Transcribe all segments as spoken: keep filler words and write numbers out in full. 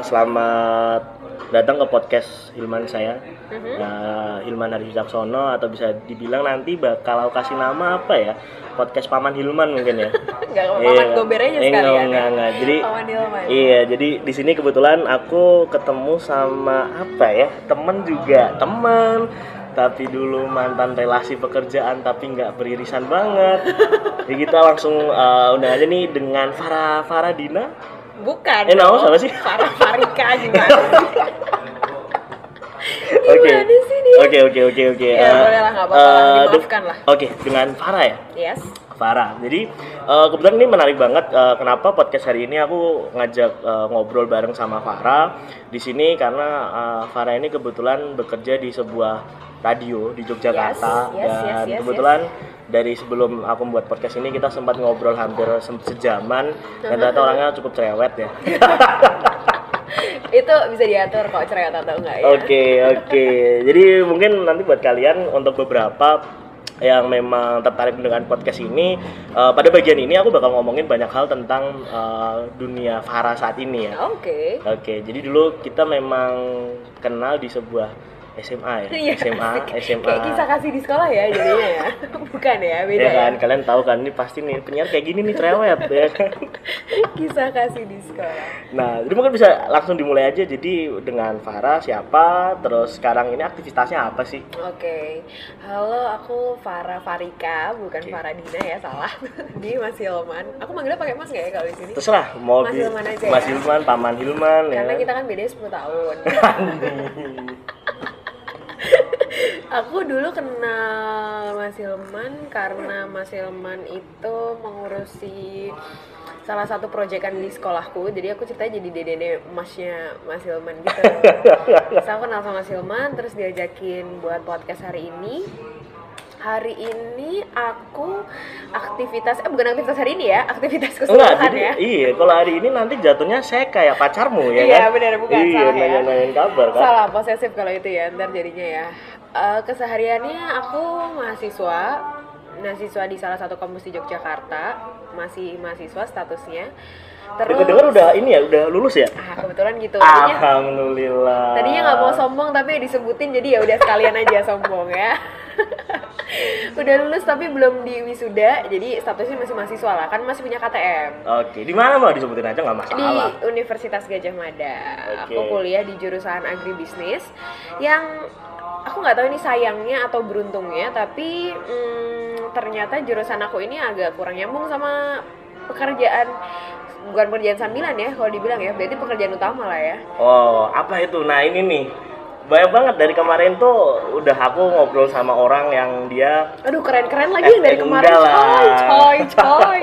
selamat datang ke podcast Hilman saya, mm-hmm. uh, Hilman Haris Wicaksono, atau bisa dibilang nanti bakal kasih nama apa ya, podcast Paman Hilman mungkin ya. Enggak, Paman Gober aja sekalian. Enggak, enggak, enggak. Jadi, Paman Hilman. Iya, jadi di sini kebetulan aku ketemu sama apa ya, temen juga, temen. Tapi dulu mantan relasi pekerjaan tapi nggak beririsan banget. Jadi kita langsung uh, undang aja nih dengan Farah Farah Dina. Bukan. Eh, nama siapa sih? Farah Farika gimana? Oke. Oke, oke, oke, oke. Ya, uh, boleh lah, nggak apa-apa lah, dimaafkan lah. Oke, okay, dengan Farah ya? Yes. Farah. Jadi uh, kebetulan ini menarik banget. Uh, kenapa podcast hari ini aku ngajak uh, ngobrol bareng sama Farah di sini karena uh, Farah ini kebetulan bekerja di sebuah radio di Yogyakarta. Yes, yes, dan yes, yes, kebetulan yes. Dari sebelum aku membuat podcast ini kita sempat ngobrol hampir sejaman dan ternyata orangnya cukup cerewet ya. Itu bisa diatur kok cerewet atau enggak ya. Oke, okay, oke. Okay. Jadi mungkin nanti buat kalian untuk beberapa yang memang tertarik dengan podcast ini, uh, pada bagian ini aku bakal ngomongin banyak hal tentang uh, dunia Farah saat ini ya. Oke. Okay. Oke, okay, jadi dulu kita memang kenal di sebuah S M A ya, iya, S M A, S M A. Kayak kisah kasih di sekolah ya jadinya ya, bukan ya, beda ya kan, ya? Kalian tahu kan, ini pasti nih penyiar kayak gini nih cerewet ya kan. Kisah kasih di sekolah. Nah, jadi mungkin bisa langsung dimulai aja. Jadi dengan Farah siapa, terus sekarang ini aktivitasnya apa sih? Oke, okay. Halo, aku Farah Farika, bukan okay. Farah Dina ya, salah. Di Mas Hilman. Aku manggilnya pakai Mas nggak ya kalau di sini? Terserah, mau Mas di Hilman aja Mas ya? Hilman, Paman Hilman. Karena ya. Kita kan bedanya sepuluh tahun. Aku dulu kenal Mas Hilman karena Mas Hilman itu mengurusi salah satu proyekan di sekolahku. Jadi aku ceritanya jadi dedene masnya Mas Hilman gitu. Terus aku kenal sama Mas Hilman, terus diajakin buat podcast hari ini. Hari ini aku aktivitas, eh bukan aktivitas hari ini ya, aktivitas keseluruhan ya. Iya, kalau hari ini nanti jatuhnya saya kayak pacarmu ya kan? Iya benar, bukan iya, salah ya. nanya-nanyain kabar kan? Salah, posesif kalau itu ya, ntar jadinya ya. Uh, kesehariannya aku mahasiswa, mahasiswa di salah satu kampus di Yogyakarta, masih mahasiswa statusnya. Terus dengar udah ini ya, udah lulus ya? Ah, kebetulan gitu. Tadinya, Alhamdulillah. Tadinya nggak mau sombong tapi disebutin, jadi ya udah sekalian aja sombong ya. Udah lulus tapi belum di wisuda, jadi statusnya masih mahasiswa lah, kan masih punya K T M. Oke, di mana mau disebutin aja nggak masalah. Di Universitas Gadjah Mada. Oke. Aku kuliah di jurusan agribisnis yang aku nggak tahu ini sayangnya atau beruntungnya, tapi hmm, ternyata jurusan aku ini agak kurang nyambung sama pekerjaan, bukan pekerjaan sambilan ya kalau dibilang ya, berarti pekerjaan utama lah ya. Oh, apa itu? Nah ini nih, banyak banget dari kemarin tuh udah aku ngobrol sama orang yang dia, aduh keren-keren lagi yang dari eh, kemarin, coy, coy, coy.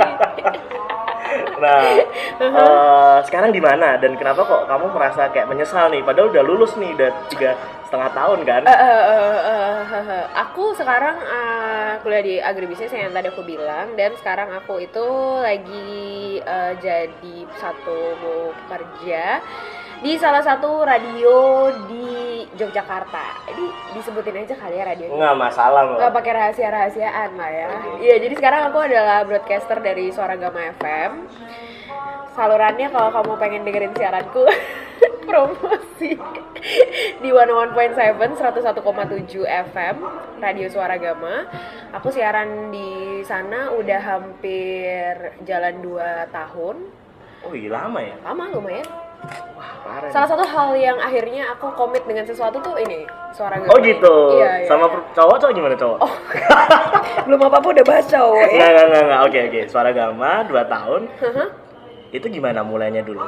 Nah, uh, sekarang di mana dan kenapa kok kamu merasa kayak menyesal nih? Padahal udah lulus nih, udah tiga setengah tahun kan? Uh, uh, uh, uh, uh, uh. Aku sekarang uh, kuliah di agribisnis yang tadi aku bilang, dan sekarang aku itu lagi uh, jadi satu pekerja di salah satu radio di Yogyakarta. Jadi disebutin aja kali ya radionya. Nggak masalah loh. Nggak pakai rahasia-rahasiaan lah ya. Iya, jadi sekarang aku adalah broadcaster dari Suara Gama F M. Salurannya kalau kamu pengen dengerin siaranku promosi di seratus satu koma tujuh, seratus satu koma tujuh F M Radio Suara Gama. Aku siaran di sana udah hampir jalan dua tahun. Oh iya, lama ya? Lama lumayan. Wah, parah. Salah satu hal yang akhirnya aku komit dengan sesuatu tuh ini, Suara Gama. Oh gitu. Iya, iya. Sama cowok cowok gimana cowok? Oh. Belum apa-apa udah bahas cowok ya. Enggak, enggak, enggak. Oke, oke. Suara Gama dua tahun. Uh-huh. Itu gimana mulainya dulu?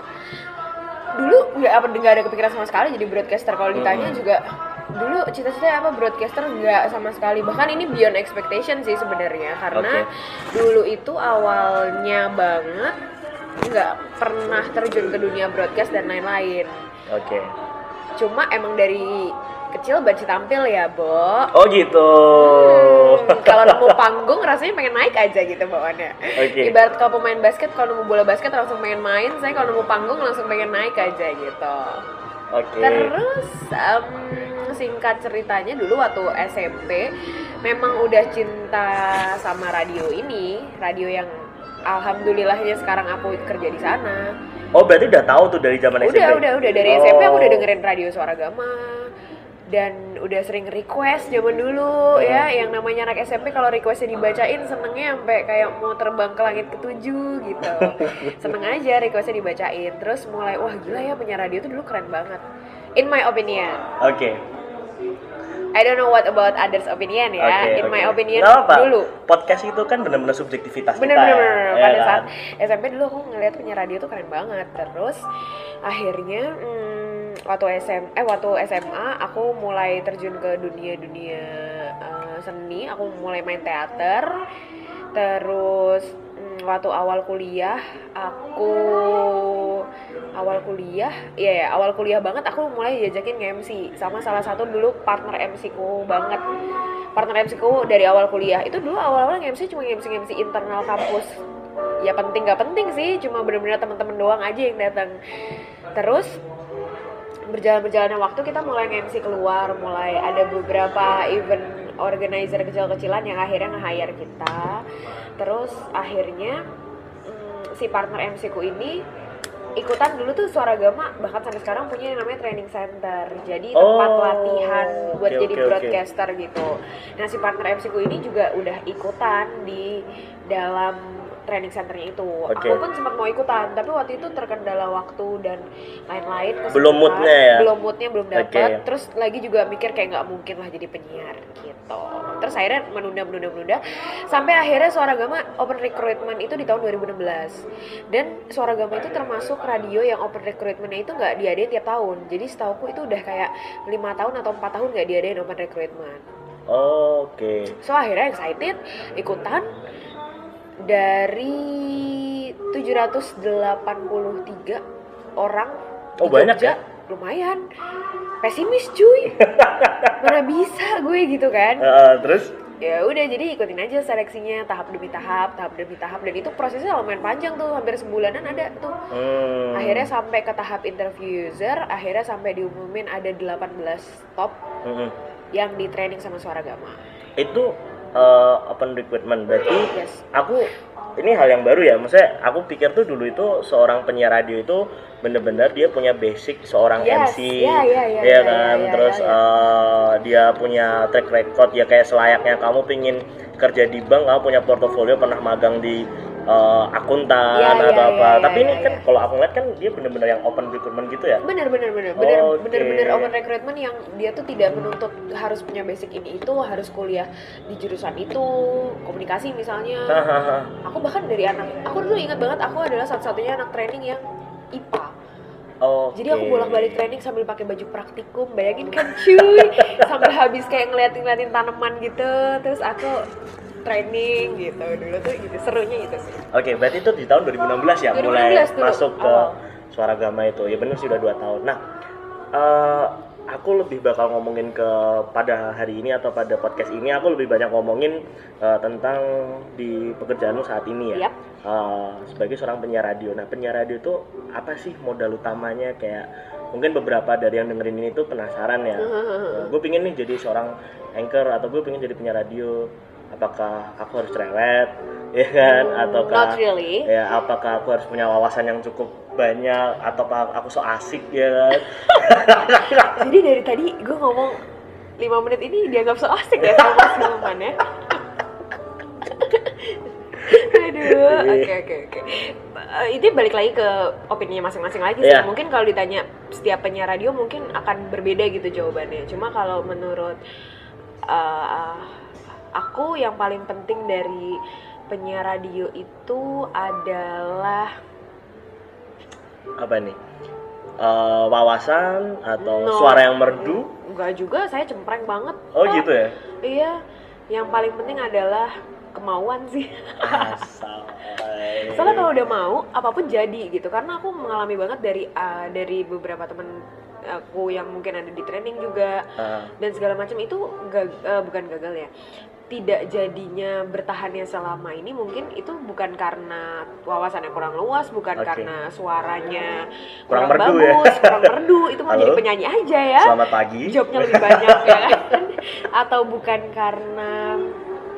Dulu nggak apa nggak ada kepikiran sama sekali jadi broadcaster. Kalau ditanya hmm. juga dulu cita-citanya apa broadcaster, nggak sama sekali. Bahkan ini beyond expectation sih sebenarnya, karena okay. dulu itu awalnya banget nggak pernah terjun ke dunia broadcast dan lain-lain. Oke. Okay. Cuma emang dari kecil banci tampil ya, Bo. Oh gitu. Hmm, kalau nemu panggung rasanya pengen naik aja gitu bawaannya. Okay. Ibarat kalau pemain basket, kalau nemu bola basket langsung pengen main, saya kalau nemu panggung langsung pengen naik aja gitu. Oke. Okay. Terus um, singkat ceritanya dulu waktu S M P memang udah cinta sama radio ini, radio yang alhamdulillahnya sekarang aku kerja di sana. Oh berarti udah tahu tuh dari zaman S M P? Udah, udah, udah dari oh. S M P aku udah dengerin radio Suara Gama dan udah sering request zaman dulu hmm. ya, yang namanya anak S M P kalau requestnya dibacain senengnya sampai kayak mau terbang ke langit ketujuh gitu. Seneng aja requestnya dibacain, terus mulai wah gila ya penyiar radio tuh dulu keren banget, in my opinion. Oke. Okay. I don't know what about others opinion ya. Okay, in okay. my opinion apa? Dulu. Podcast itu kan benar-benar subjektivitas bener, kita. Bener-bener. Ya, Pada kan? saat S M P dulu aku ngeliat penyiar radio tuh keren banget. Terus akhirnya hmm, waktu S M eh waktu S M A aku mulai terjun ke dunia-dunia uh, seni. Aku mulai main teater. Terus hmm, waktu awal kuliah aku awal kuliah, iya ya, awal kuliah banget aku mulai diajakin nge-M C sama salah satu dulu partner M C ku banget. Partner M C ku dari awal kuliah. Itu dulu awal-awal nge-M C cuma nge-M C nge-M C internal kampus. Ya penting gak penting sih, cuma benar-benar teman-teman doang aja yang datang. Terus berjalan-berjalannya waktu kita mulai nge-M C keluar, mulai ada beberapa event organizer kecil-kecilan yang akhirnya nge-hire kita. Terus akhirnya hmm, si partner M C ku ini ikutan dulu tuh Suara Gama, bahkan sampai sekarang punya yang namanya training center, jadi tempat oh, latihan buat okay, jadi okay, broadcaster okay. gitu. Nah si partner M C ku ini juga udah ikutan di dalam training centernya itu. Okay. Aku pun sempat mau ikutan, tapi waktu itu terkendala waktu dan lain-lain. Belum moodnya ya? Belum moodnya, belum dapet. Okay. Terus lagi juga mikir kayak nggak mungkin lah jadi penyiar gitu. Terus akhirnya menunda, menunda, menunda. Sampai akhirnya Suara Gama open recruitment itu di tahun dua ribu enam belas. Dan Suara Gama itu termasuk radio yang open recruitment-nya itu nggak diadain tiap tahun. Jadi setauku itu udah kayak lima tahun atau empat tahun nggak diadain open recruitment. Oh, oke. Okay. So akhirnya excited, ikutan. Dari tujuh ratus delapan puluh tiga orang oh, di banyak Jogja, ya? Lumayan. Pesimis cuy. Mana bisa gue gitu kan. Uh, terus? Ya udah jadi ikutin aja seleksinya tahap demi tahap, tahap demi tahap, dan itu prosesnya lumayan panjang tuh, hampir sebulanan ada tuh. Hmm. Akhirnya sampai ke tahap interview user, akhirnya sampai diumumin ada delapan belas top hmm. yang di training sama Suara Gama. Itu uh, open recruitment berarti yes. Aku ini hal yang baru ya, maksudnya aku pikir tuh dulu itu seorang penyiar radio itu bener-bener dia punya basic seorang yes. M C, yeah, yeah, yeah, ya yeah, kan, yeah, terus yeah, yeah. Uh, dia punya track record ya kayak selayaknya kamu pingin kerja di bank, kamu punya portofolio pernah magang di uh, akuntan yeah, atau yeah, apa, yeah, tapi yeah, ini yeah, kan yeah. kalau aku ngeliat kan dia bener-bener yang open recruitment gitu ya. Bener bener bener bener oh, bener okay. bener open recruitment yang dia tuh tidak menuntut harus punya basic ini itu, harus kuliah di jurusan itu, komunikasi misalnya. Aku bahkan dari anak, aku dulu ingat banget aku adalah satu-satunya anak training yang I P A. Okay. Jadi aku bolak-balik training sambil pakai baju praktikum, bayangin kan cuy, sambil habis kayak ngeliatin-ngeliatin tanaman gitu, terus aku training gitu dulu tuh gitu, serunya itu sih. Oke, okay, berarti itu di tahun dua ribu enam belas ya dua ribu enam belas mulai dulu, masuk ke awal. Suara Gama itu. Ya benar sih udah dua tahun. Nah, uh, aku lebih bakal ngomongin ke pada hari ini atau pada podcast ini aku lebih banyak ngomongin uh, tentang di pekerjaanmu saat ini ya. Yep. Uh, sebagai seorang penyiar radio. Nah, penyiar radio itu apa sih modal utamanya? Kayak mungkin beberapa dari yang dengerin ini tuh penasaran ya. Uh, gue pingin nih jadi seorang anchor atau gue pingin jadi penyiar radio. Apakah aku harus cerewet, ya kan? Hmm, Ataukah not really. Ya, apakah aku harus punya wawasan yang cukup banyak atau aku so asik ya kan? Jadi dari tadi gue ngomong lima menit ini dianggap so asik ya sama Mas Hilman ya. Aduh, oke oke oke. Itu balik lagi ke opininya masing-masing lagi sih. Yeah. Mungkin kalau ditanya setiap penyiar radio mungkin akan berbeda gitu jawabannya. Cuma kalau menurut uh, aku yang paling penting dari penyiar radio itu adalah apa nih? Uh, wawasan atau no, suara yang merdu? Enggak juga, saya cempreng banget. Oh gitu ya? Iya, yang paling penting adalah kemauan sih. Asal. Soalnya kalau udah mau, apapun jadi gitu. Karena aku mengalami banget dari uh, dari beberapa temen aku yang mungkin ada di training juga uh. dan segala macam itu gag- uh, bukan gagal ya. Tidak jadinya bertahannya selama ini mungkin itu bukan karena wawasannya kurang luas, bukan okay. karena suaranya kurang, kurang merdu bagus, ya? kurang merdu, itu mau jadi penyanyi aja ya. Selamat pagi. Jobnya lebih banyak ya kan? Atau bukan karena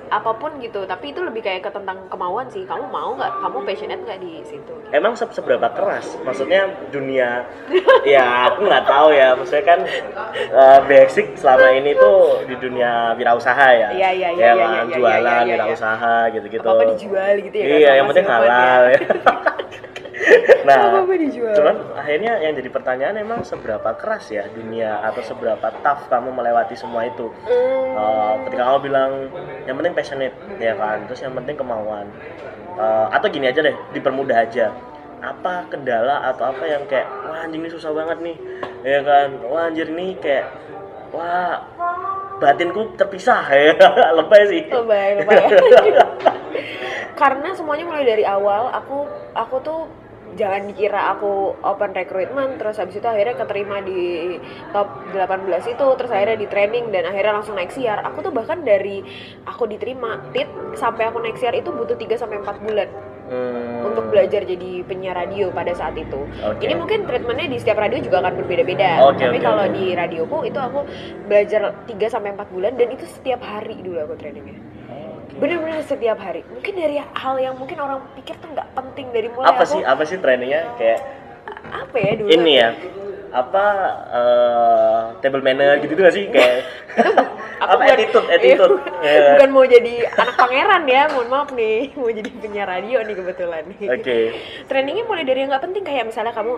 apapun gitu, tapi itu lebih kayak ke tentang kemauan sih. Kamu mau nggak, kamu passionate nggak di situ? Emang se- seberapa keras? Maksudnya dunia, ya aku nggak tahu ya. Maksudnya kan uh, basic selama ini tuh di dunia wirausaha ya. Iya, iya, iya, Ya iya, kan, iya, iya, jualan, iya, iya, wirausaha gitu-gitu. Apa-apa dijual gitu ya? Iya, yang penting halal ya. Nah, Apa-apa dijual. cuman akhirnya yang jadi pertanyaan emang seberapa keras ya dunia atau seberapa tough kamu melewati semua itu. Hmm. Uh, ketika kamu bilang yang penting passionate ya kan, terus yang penting kemauan. Uh, atau gini aja deh, dipermudah aja. Apa kendala atau apa yang kayak wah anjing ini susah banget nih, ya kan? Wah anjir ini kayak wah batinku terpisah ya, lebay sih. Lebay, lebay. Karena semuanya mulai dari awal. Aku aku tuh jangan dikira aku open recruitment terus habis itu akhirnya keterima di top delapan belas itu, terus akhirnya di training dan akhirnya langsung naik siar. Aku tuh bahkan dari aku diterima tit sampai aku naik siar itu butuh tiga sampai empat bulan hmm. untuk belajar jadi penyiar radio pada saat itu. Okay. Ini mungkin treatmentnya di setiap radio juga akan berbeda-beda. Okay, tapi okay, kalau okay. di radioku itu aku belajar tiga sampai empat bulan dan itu setiap hari dulu aku trainingnya. Bener-bener setiap hari. Mungkin dari hal yang mungkin orang pikir tuh nggak penting dari mulai apa aku, sih apa sih trainingnya kayak apa ya dulu ini ya apa uh, table manner gitu nggak sih kayak apa bukan, attitude attitude iya, bukan mau jadi anak pangeran ya, mohon maaf nih, mau jadi penyiar radio nih kebetulan nih. Oke. Okay. Trainingnya mulai dari yang nggak penting kayak misalnya kamu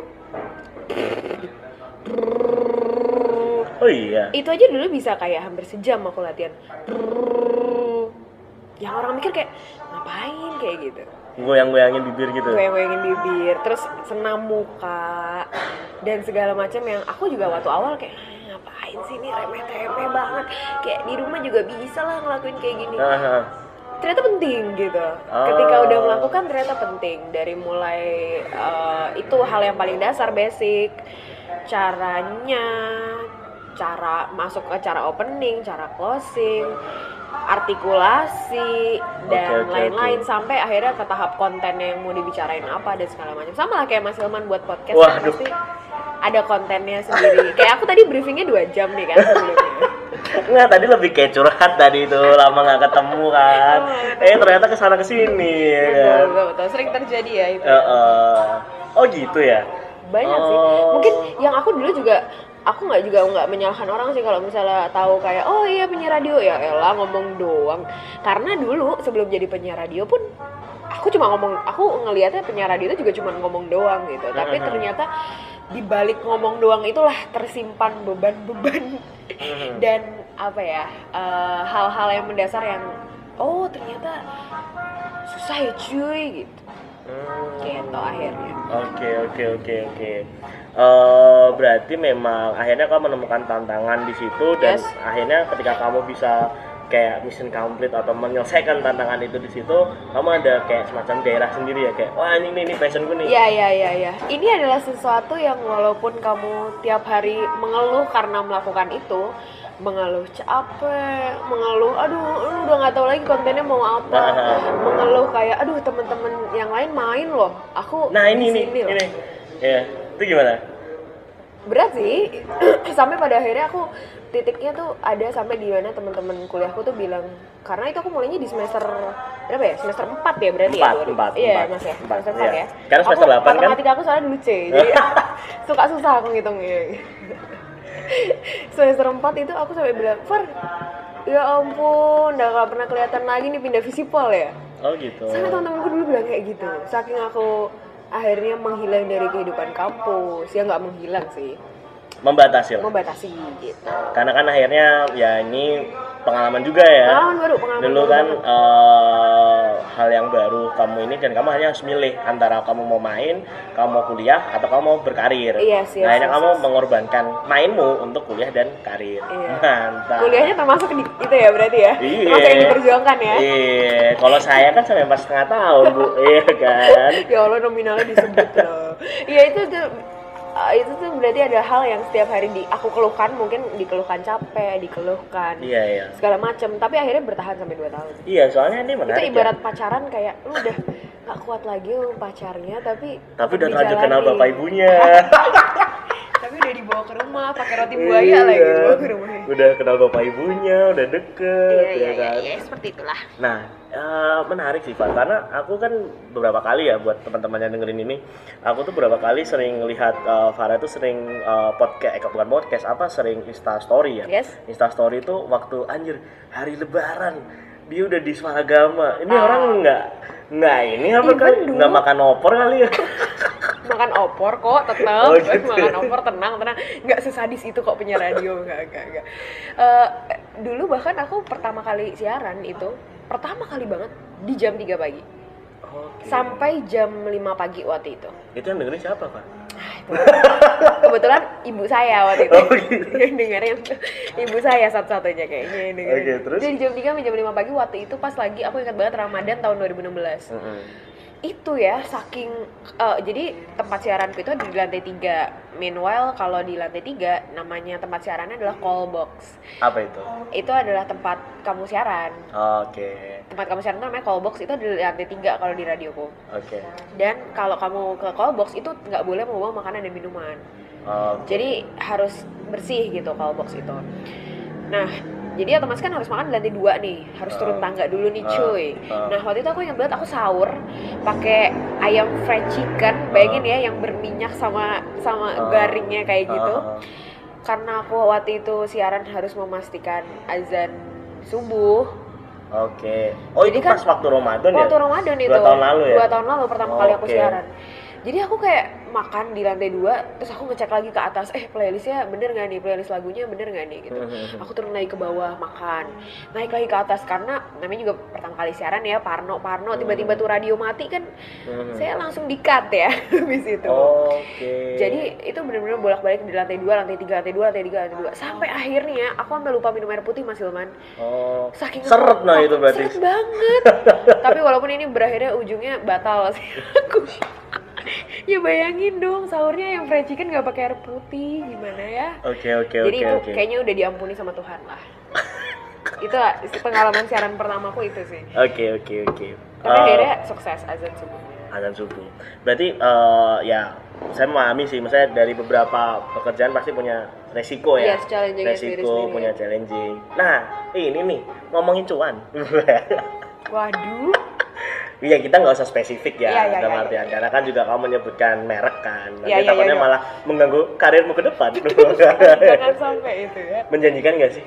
oh iya itu aja dulu bisa kayak hampir sejam aku latihan. Yang orang mikir kayak ngapain kayak gitu, goyang-goyangin bibir gitu, goyang-goyangin bibir, terus senam muka dan segala macam yang aku juga waktu awal kayak ngapain sih ini remeh-temeh banget, kayak di rumah juga bisa lah ngelakuin kayak gini. Uh-huh. Ternyata penting gitu. Oh. Ketika udah melakukan ternyata penting, dari mulai uh, itu hal yang paling dasar basic, caranya, cara masuk ke cara opening, cara closing, artikulasi dan okay, okay, lain-lain okay. Sampai akhirnya ke tahap kontennya yang mau dibicarain apa dan segala macam. Sama lah kayak Mas Hilman buat podcast kan pasti ada kontennya sendiri. Kayak aku tadi briefingnya dua jam nih kan sebelumnya. Nggak, tadi lebih kayak curhat tadi itu, lama nggak ketemu kan. Oh, eh ternyata kesana kesini ya kan. Betul, betul, betul. Sering terjadi ya itu. Uh, uh. Oh gitu ya? Banyak oh. sih. Mungkin yang aku dulu juga aku nggak juga nggak menyalahkan orang sih kalau misalnya tahu kayak oh iya penyiar radio ya elah ngomong doang, karena dulu sebelum jadi penyiar radio pun aku cuma ngomong, aku ngelihatnya penyiar radio itu juga cuma ngomong doang gitu, tapi ternyata di balik ngomong doang itulah tersimpan beban-beban dan apa ya uh, hal-hal yang mendasar yang oh ternyata susah ya cuy gitu. Hmm. Gitu akhirnya. Oke oke oke oke. Uh, berarti memang akhirnya kamu menemukan tantangan di situ dan yes. akhirnya ketika kamu bisa kayak mission complete atau menyelesaikan tantangan itu di situ, kamu ada kayak semacam gairah sendiri ya kayak wah ini ini, ini passionku nih. Iya iya iya iya. Ini adalah sesuatu yang walaupun kamu tiap hari mengeluh karena melakukan itu, mengeluh capek, mengeluh aduh lu udah nggak tahu lagi kontennya mau apa, nah, mengeluh kayak aduh teman-teman yang lain main loh, aku nah ini ini loh. Ini ya itu gimana? Berat sih. Sampai pada akhirnya aku titiknya tuh ada sampai di mana teman-teman kuliahku tuh bilang, karena itu aku mulainya di semester berapa ya, semester empat ya berarti empat, ya empat, iya empat, mas ya empat, semester empat iya. Ya Karena semester delapan kan matematika aku soalnya dulu C jadi suka susah aku ngitungnya. Semester empat itu aku sampai bilang, Far, ya ampun, udah gak pernah kelihatan lagi nih pindah visipol ya. Oh gitu. Sampai teman-temanku dulu bilang kayak gitu. Saking aku akhirnya menghilang dari kehidupan kampus, ya nggak menghilang sih. Membatasi lah. Membatasi gitu. Karena kan akhirnya ya ini pengalaman juga ya. Pengalaman baru, pengalaman Dulu baru kan uh, hal yang baru kamu ini dan kamu hanya harus milih antara kamu mau main, kamu mau kuliah atau kamu mau berkarir. Yes, yes, nah, akhirnya yes, kamu yes. mengorbankan mainmu untuk kuliah dan karir. Iya. Mantap. Kuliahnya termasuk di, itu ya berarti ya? Iya. Termasuk yang diperjuangkan ya? Iya. Kalau saya kan sampai empat setengah tahun bu, iya kan? Ya Allah nominalnya disebut loh. Iya itu tuh. Uh, itu tuh berarti ada hal yang setiap hari di aku keluhkan, mungkin dikeluhkan capek, dikeluhkan iya, iya. segala macam, tapi akhirnya bertahan sampai dua tahun. Iya, soalnya ini menarik. Itu ibarat ya? Pacaran kayak lu udah gak kuat lagi lu pacarnya, tapi tapi udah lanjut kenal bapak ibunya. tapi udah dibawa ke rumah pakai roti buaya lagi dibawa ke rumahnya. Udah kenal bapak ibunya, udah deket, Iya, ya iya, kan. iya, iya, seperti itulah. Nah, eh, menarik sih Pak, karena aku kan beberapa kali ya buat teman-teman yang dengerin ini, aku tuh beberapa kali sering lihat uh, Farah tuh sering uh, podcast, eh bukan podcast, apa sering Insta Story ya. Yes. Insta Story itu waktu anjir hari Lebaran dia udah di Swaragama. Ini Ah. orang nggak nggak ini apa Even kali dulu- nggak makan opor kali ya? Makan opor kok tetap Oh, gitu. makan opor tenang tenang nggak sesadis itu kok punya radio nggak nggak nggak Eh, dulu bahkan aku pertama kali siaran itu pertama kali banget di jam tiga pagi Oke. sampai jam lima pagi waktu itu. Itu yang dengerin siapa Pak? Kebetulan ibu saya waktu itu Oh, gitu. yang dengerin ibu saya satu-satunya kayaknya yang dengerin. Oke, terus? Jadi jam tiga sampai jam lima pagi waktu itu pas lagi aku ingat banget Ramadan tahun dua ribu enam belas. Mm-mm. Itu ya saking eh, jadi tempat siaranku itu ada di lantai tiga. Meanwhile kalau di lantai tiga namanya tempat siarannya adalah call box. Apa itu? Itu adalah tempat kamu siaran. Oke, Tempat kamu siaran itu namanya call box, itu ada di lantai tiga kalau di radioku. oke, Dan kalau kamu ke call box itu nggak boleh membawa makanan dan minuman. oke. Jadi harus bersih gitu call box itu. Nah, jadi otomatis kan harus makan di lantai dua nih, harus turun Ah. tangga dulu nih Ah. cuy. Ah. Nah waktu itu aku ingat banget aku sahur pakai ayam fried chicken, bayangin Ah. ya yang berminyak sama sama Ah. garingnya kayak gitu. Ah, ah, Karena aku waktu itu siaran harus memastikan azan subuh. ah. Oke. Oh, Jadi itu kan pas waktu Ramadan ya? Waktu Ramadan itu. Dua tahun lalu ya? Dua tahun lalu pertama Oh, kali aku oke. siaran. Jadi aku kayak makan di lantai dua, terus aku ngecek lagi ke atas, eh playlistnya bener nggak nih, playlist lagunya bener nggak nih gitu. Aku turun lagi ke bawah makan, naik lagi ke atas karena namanya juga pertama kali siaran ya, Parno Parno, tiba-tiba tuh radio mati kan, Mhm. saya langsung di-cut ya habis itu. Oke. Jadi itu bener-bener bolak-balik di lantai dua, lantai tiga, lantai dua, lantai tiga, lantai dua, sampai akhirnya aku sampai lupa minum air putih Mas Hilman. Oh. Saking Seret nah itu berarti. Seret banget. Tapi walaupun ini berakhirnya ujungnya batal sih aku. Ya bayangin dong sahurnya yang fried chicken nggak pakai air putih, gimana ya? Oke, oke, Jadi oke, itu oke. kayaknya udah diampuni sama Tuhan lah. Itu pengalaman siaran pertamaku itu sih. Oke, oke, oke. Tapi Eh, akhirnya sukses azan subuh. azan subuh. Berarti eh, ya saya memahami sih, maksudnya dari beberapa pekerjaan pasti punya resiko ya. Yes, challenging-nya resiko sendiri-sendiri. punya challenging. Nah, ini nih ngomongin cuan. Waduh. Iya, kita nggak usah spesifik ya, Iya, iya, dalam iya, artian iya. karena kan juga kamu menyebutkan merek kan, nanti Iya, iya, takutnya iya, iya. malah mengganggu karirmu ke depan. Jangan sampai itu ya. Menjanjikan nggak sih?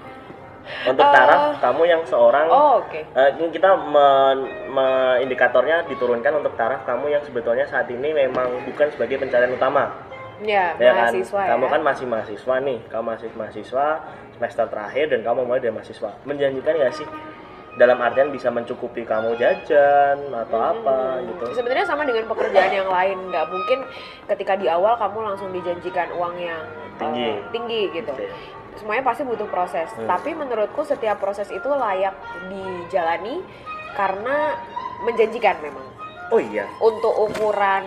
Untuk Eh, taraf kamu yang seorang, Oh, oke. eh, ini kita men- me- indikatornya diturunkan untuk taraf kamu yang sebetulnya saat ini memang bukan sebagai pencarian utama. Ya, Ya kan? mahasiswa ya. Kamu kan masih mahasiswa nih, kamu masih mahasiswa semester terakhir dan kamu mulai dari mahasiswa. Menjanjikan nggak sih? Dalam artian bisa mencukupi kamu jajan atau apa Hmm. gitu. Sebenarnya sama dengan pekerjaan yang lain, nggak mungkin ketika di awal kamu langsung dijanjikan uang yang Tinggi. eh, tinggi gitu. Oke. Semuanya pasti butuh proses. Hmm. Tapi menurutku setiap proses itu layak dijalani karena menjanjikan memang. Oh iya. Untuk ukuran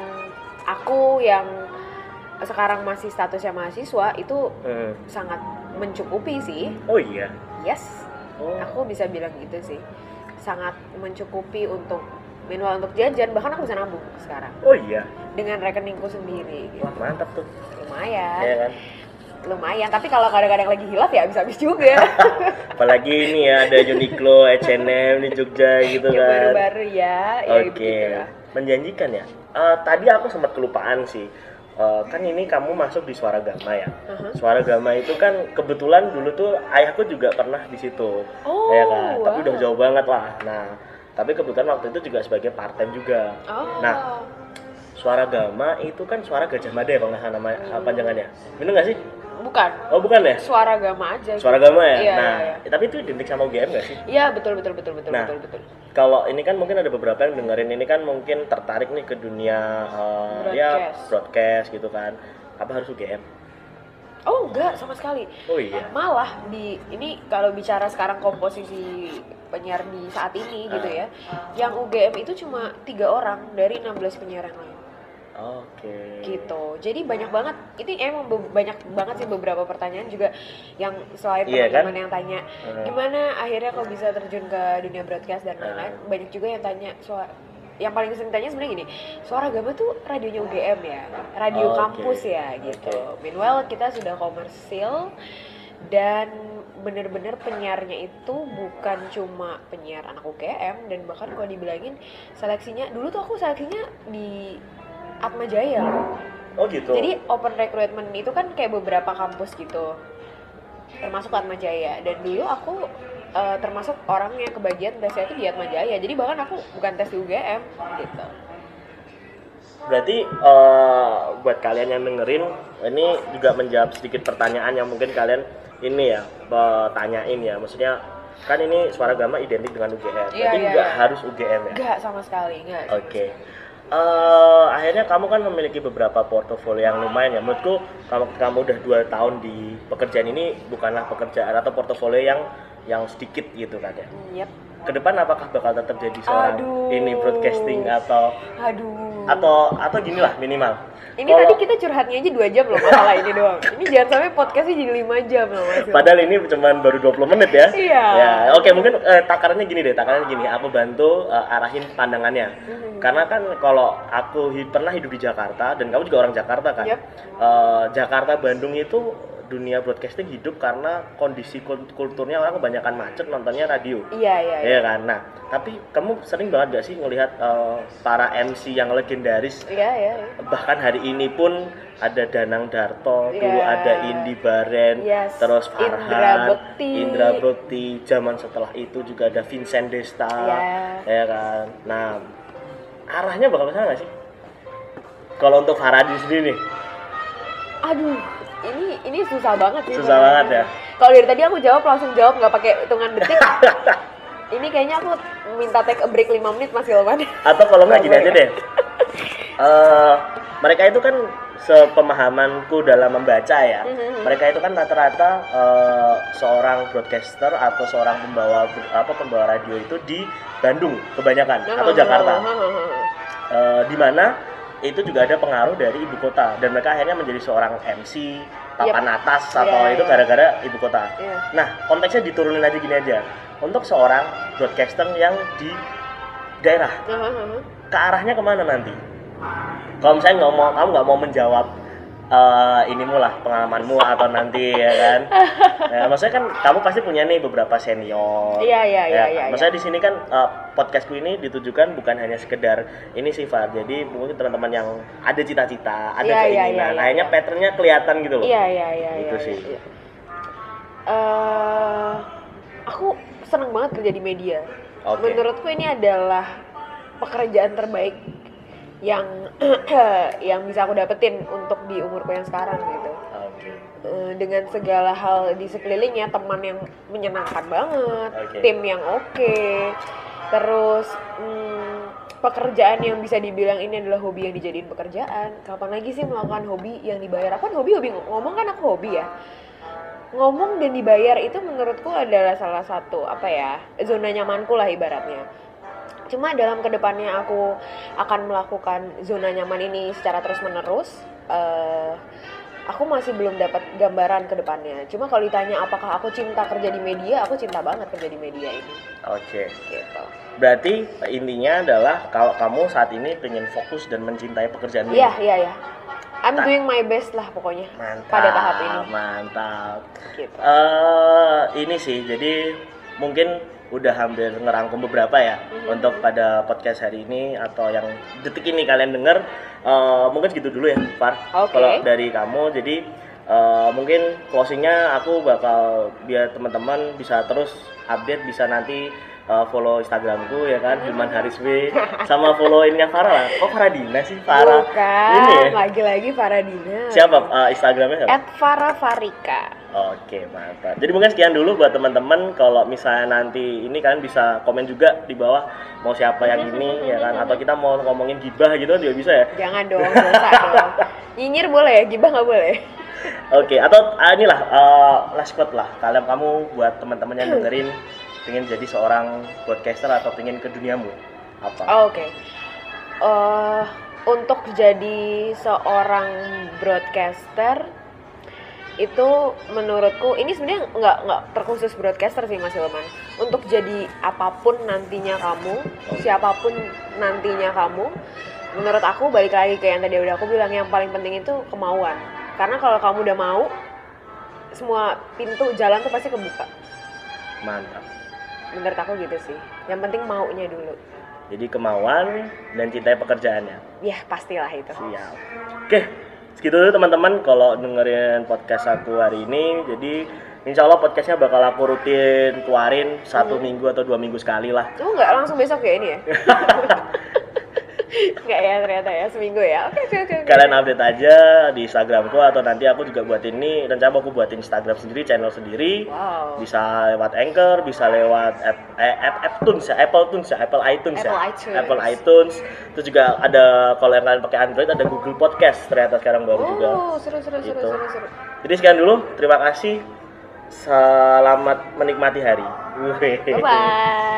aku yang sekarang masih statusnya mahasiswa itu Hmm. sangat mencukupi sih. Oh iya. Yes. Oh. Aku bisa bilang gitu sih, sangat mencukupi untuk minimal untuk jajan, bahkan aku bisa nabung sekarang Oh iya. dengan rekeningku sendiri gitu. Wah, mantap tuh. Lumayan, Ya kan. lumayan, tapi kalau kadang-kadang lagi hilaf ya habis-habis juga. Apalagi ini ya ada Uniqlo, H and M di Jogja gitu Yang kan. baru-baru ya, ya Oke. begitulah. Menjanjikan ya. Eh, tadi aku sempat kelupaan sih. Eh, kan ini kamu masuk di Swaragama ya. Uh-huh. Swaragama itu kan kebetulan dulu tuh ayahku juga pernah di situ. Oh, Ya kan. Tapi wow. udah jauh banget lah. Nah, tapi kebetulan waktu itu juga sebagai part time juga. Oh. Nah, Swaragama itu kan Suara Gajah Mada ya kalau nggak salah nama Hmm. panjangannya. Bener nggak sih? bukan. Oh bukan ya? Suara Gama aja. Swaragama ya? Iya, nah, iya, eh, tapi itu identik sama U G M nggak sih? Iya, betul betul betul betul Nah. betul betul. Kalau ini kan mungkin ada beberapa yang dengerin ini kan mungkin tertarik nih ke dunia eh, ya Broadcast. broadcast gitu kan. Apa harus U G M? Oh, enggak sama sekali. Oh iya. Malah di ini kalau bicara sekarang komposisi penyiar di saat ini gitu ya, yang U G M itu cuma tiga orang dari enam belas penyiar yang lain Oke. gitu. Jadi banyak banget, ini emang be- banyak banget sih beberapa pertanyaan juga yang selain Iya, teman-teman kan? yang tanya Hmm. gimana akhirnya kok bisa terjun ke dunia broadcast dan lain-lain, Hmm. banyak juga yang tanya soal yang paling sering tanya sebenarnya gini, Suara Gama tuh radionya U G M ya, radio Oh, kampus oke. ya gitu. Oke. Meanwhile kita sudah komersil dan bener-bener penyiarnya itu bukan cuma penyiar anak U G M, dan bahkan kalau dibilangin seleksinya, dulu tuh aku seleksinya di Atma Jaya loh. Oh gitu. Jadi open recruitment itu kan kayak beberapa kampus gitu, termasuk Atma Jaya. Dan dulu aku uh, termasuk orang yang kebagian tesnya itu di Atma Jaya. Jadi bahkan aku bukan tes di U G M gitu. Berarti uh, buat kalian yang dengerin, ini juga menjawab sedikit pertanyaan yang mungkin kalian ini ya tanyain ya. Maksudnya kan ini Suara Gama identik dengan U G M. Iya, Berarti iya, nggak iya. harus U G M ya? Enggak sama sekali, enggak. Oke. Eh, akhirnya kamu kan memiliki beberapa portofolio yang lumayan ya. Menurutku kamu kamu udah dua tahun di pekerjaan ini bukanlah pekerjaan atau portofolio yang yang sedikit gitu kan ya. Yep. Ke depan apakah bakal tetap jadi seorang Aduh. ini broadcasting atau Aduh. atau atau gini lah minimal. Ini Kalau- tadi kita curhatnya aja dua jam loh masalah ini doang. Ini jangan sampai podcastnya jadi lima jam loh Mas. Padahal ini cuma baru dua puluh menit ya. Iya. Ya, oke mungkin eh, takarannya gini deh, takarannya gini, aku bantu eh, arahin pandangannya. Mhm. Karena kan kalau aku hi- pernah hidup di Jakarta dan kamu juga orang Jakarta kan. Yap. Eh, Jakarta Bandung itu dunia broadcasting hidup karena kondisi kul- kulturnya orang kebanyakan macet nontonnya radio. Iya, iya, iya. Iya kan. Nah, tapi kamu sering banget gak sih ngelihat eh, para M C yang legendaris? Iya, iya, iya. Bahkan hari ini pun ada Danang Darto, dulu Iya. ada Indi Baren, Yes. terus Indra Farhan, Bekti. Indra Bekti, zaman setelah itu juga ada Vincent Desta, Iya. ya kan. Nah, arahnya bakal ke sana nggak sih? Kalau untuk Farhadi sendiri nih, Aduh, ini ini susah banget sih. Susah banget ya? Kalau dari tadi aku jawab langsung jawab nggak pakai hitungan detik. Ini kayaknya aku minta take a break lima menit Mas Hilman. atau kalau nggak gini Boleh. aja deh, Eh, mereka itu kan sepemahamanku dalam membaca ya, Mhm. mereka itu kan rata-rata eh, seorang broadcaster atau seorang pembawa apa pembawa radio itu di Bandung kebanyakan atau Jakarta. Eh, di mana itu juga ada pengaruh dari ibu kota dan mereka akhirnya menjadi seorang M C papan atas atau Iya, itu iya. gara-gara ibu kota. Iya. Nah, konteksnya diturunin aja gini aja. Untuk seorang broadcaster yang di daerah, ke arahnya kemana nanti? Kalau misalnya nggak mau, kamu nggak mau menjawab eh inimu lah pengalamanmu atau nanti ya kan? Nah, maksudnya kan kamu pasti punya nih beberapa senior. Iya, iya, iya, kan? iya, Maksudnya di sini kan eh, podcastku ini ditujukan bukan hanya sekedar ini sih Far. Jadi mungkin teman-teman yang ada cita-cita, ada Iya, iya, keinginan, iya, iya, akhirnya iya. patternnya kelihatan gitu loh. Iya, iya, iya. Itu iya, sih. iya. Eh, aku seneng banget kerja di media. Oke. Menurutku ini adalah pekerjaan terbaik yang yang bisa aku dapetin untuk di umurku yang sekarang gitu. Oke. Eh, dengan segala hal di sekelilingnya, teman yang menyenangkan banget, Oke. tim yang oke, terus hmm, pekerjaan yang bisa dibilang ini adalah hobi yang dijadiin pekerjaan. Kapan lagi sih melakukan hobi yang dibayar? Aku kan hobi hobi ngomong kan aku hobi ya. Ngomong dan dibayar itu menurutku adalah salah satu apa ya zona nyamanku lah ibaratnya. Cuma dalam kedepannya aku akan melakukan zona nyaman ini secara terus menerus. eh aku masih belum dapat gambaran ke depannya. Cuma kalau ditanya apakah aku cinta kerja di media, aku cinta banget kerja di media ini. Oke. Gitu. Berarti intinya adalah kalau kamu saat ini pengen fokus dan mencintai pekerjaan Iya, iya, iya. I'm Ta- doing my best lah pokoknya Mantap. pada tahap ini. Mantap. Gitu. Eh ini sih, jadi mungkin udah hampir ngerangkum beberapa ya Mhm. untuk pada podcast hari ini atau yang detik ini kalian denger. Eh, mungkin segitu dulu ya, Far. Oke. Kalau dari kamu, jadi eh, mungkin closingnya aku bakal biar teman-teman bisa terus update, bisa nanti eh, follow Instagramku ya kan, Hilman Haris B, sama followinnya Farah lah. Kok Faradina sih, Farah? Bukan, Ini ya? lagi-lagi Faradina. Siapa eh, Instagramnya siapa? At Farah Farika. Oke, mantap. Jadi mungkin sekian dulu buat teman-teman. Kalau misalnya nanti ini kalian bisa komen juga di bawah mau siapa yang ini ya kan, atau kita mau ngomongin gibah gitu juga bisa ya. Jangan dong, dosa dong. Nyinyir boleh, gibah nggak boleh. Oke, atau ah, inilah uh, last quote lah. Kalian kamu buat teman-teman yang dengerin pengen jadi seorang broadcaster atau pengen ke duniamu apa? Oh, Oke. Eh, untuk jadi seorang broadcaster, itu menurutku ini sebenarnya nggak nggak terkhusus broadcaster sih Mas Hilman. Untuk jadi apapun nantinya kamu, siapapun nantinya kamu, menurut aku balik lagi ke yang tadi udah aku bilang, yang paling penting itu kemauan. Karena kalau kamu udah mau, semua pintu jalan tuh pasti kebuka. Mantap. Menurut aku gitu sih. Yang penting maunya dulu. Jadi kemauan dan cintai pekerjaannya. Ya pastilah itu. Siap. Oke, segitu dulu teman-teman kalau dengerin podcast aku hari ini. Jadi insya Allah podcastnya bakal aku rutin keluarin satu hmm. minggu atau dua minggu sekali lah. Oh nggak langsung besok ya ini ya? Nggak ya ternyata ya, seminggu ya. Oke oke oke. Kalian update aja di Instagramku atau nanti aku juga buat ini. Rencana aku buat Instagram sendiri, channel sendiri. Wow. Bisa lewat Anchor, bisa lewat app, eh, app, app Tunes ya, Apple Tunes ya, Apple iTunes Apple ya, iTunes. Apple iTunes. Terus juga ada kalau yang kalian pakai Android ada Google Podcast ternyata sekarang baru oh, juga. Oh seru seru seru Gitu. seru seru. Jadi sekian dulu, terima kasih. Selamat menikmati hari. Bye bye.